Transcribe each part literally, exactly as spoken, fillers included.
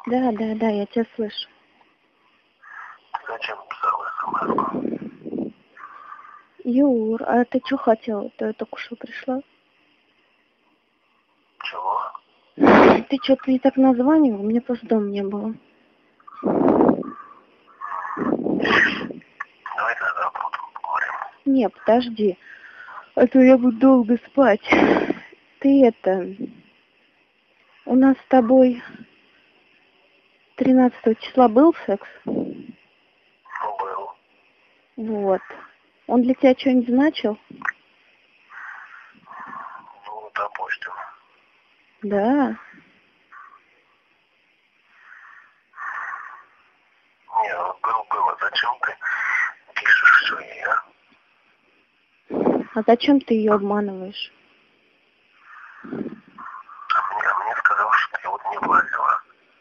Да, да, да, я тебя слышу. Зачем писала смс-ку? Юр, а ты что хотела? Ты только что пришла? Чего? Ты что-то не так названивал, мне просто дома не было. Давай тогда потом поговорим. Не, подожди. А то я буду долго спать. Ты это... У нас с тобой тринадцатого числа был секс? Ну, был. Вот. Он для тебя что-нибудь значил? Ну, допустим. Да. Не, ну, был, был. А зачем ты пишешь все ей, а? А зачем ты ее обманываешь? А мне, а мне сказал, что ты вот не влазила.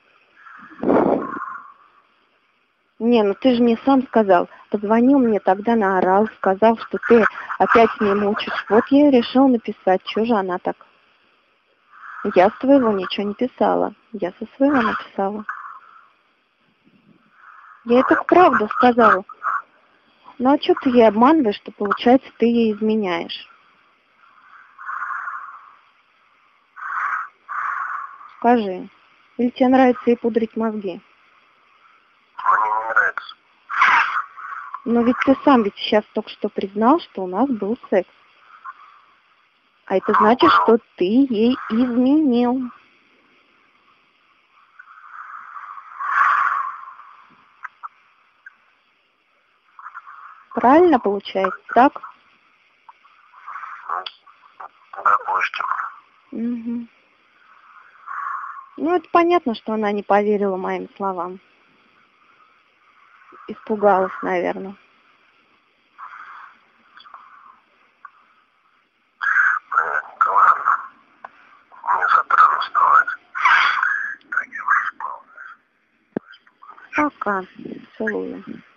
Не, ну ты же мне сам сказал. Позвонил мне тогда, наорал, сказал, что ты опять с ней мучаешь. Вот я и решил написать. Чего же она так? Я с твоего ничего не писала. Я со своего написала. Я это правду сказала. Ну а что ты ей обманываешь, что получается ты ей изменяешь? Скажи. Или тебе нравится ей пудрить мозги? Мне не нравится. Но ведь ты сам ведь сейчас только что признал, что у нас был секс. А это значит, что ты ей изменил. Правильно получается, так? Допустим. Угу. Ну, это понятно, что она не поверила моим словам. Испугалась, наверное. Понятненько, ладно. Мне завтра рано вставать. Так, я уже спал. Пока. Целую.